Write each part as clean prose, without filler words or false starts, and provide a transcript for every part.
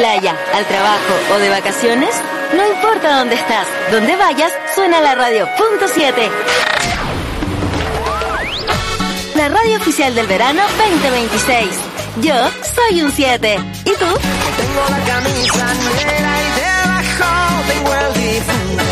playa, al trabajo o de vacaciones? No importa dónde estás, donde vayas, suena la radio. Punto 7. La radio oficial del verano 2026. Yo soy un 7. ¿Y tú? Tengo la camisa negra y debajo tengo el difunto.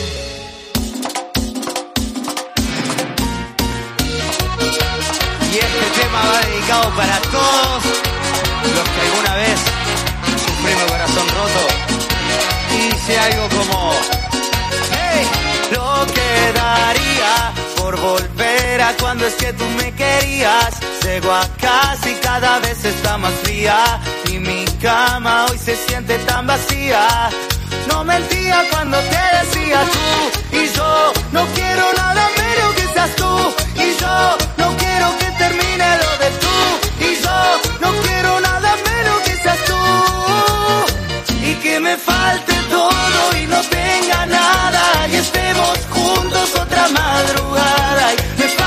Y este tema va dedicado para todos los que alguna vez sufrimos el corazón roto. Y dice algo como: hey, lo que daría por volver a cuando es que tú me querías. Llego a casa y cada vez está más fría y mi cama hoy se siente tan vacía. No mentía cuando te decía tú y yo no quiero nada menos que seas tú. Y yo no quiero que termine lo de tú. Y yo no quiero nada menos que seas tú. Y que me falte todo y no tenga nada y estemos juntos otra madrugada. Y me